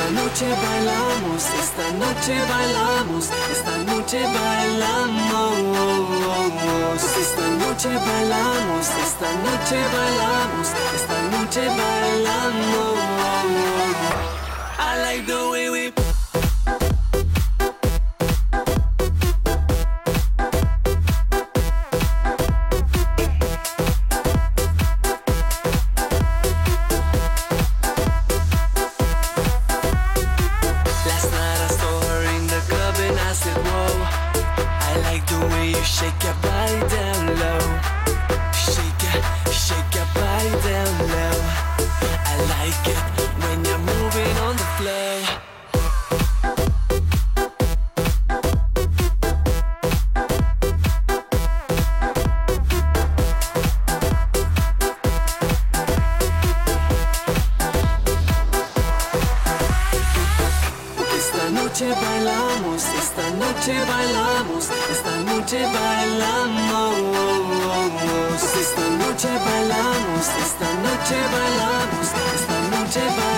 Esta noche bailamos, esta noche bailamos, esta noche bailamos. Esta noche bailamos, esta noche bailamos, esta noche bailamos. I like the way we shake your body down low. Shake your body down low. I like it when you're moving on the floor. Esta noche bailamos, esta noche bailamos, esta noche bailamos. Esta noche bailamos, esta noche bailamos, esta noche bailamos.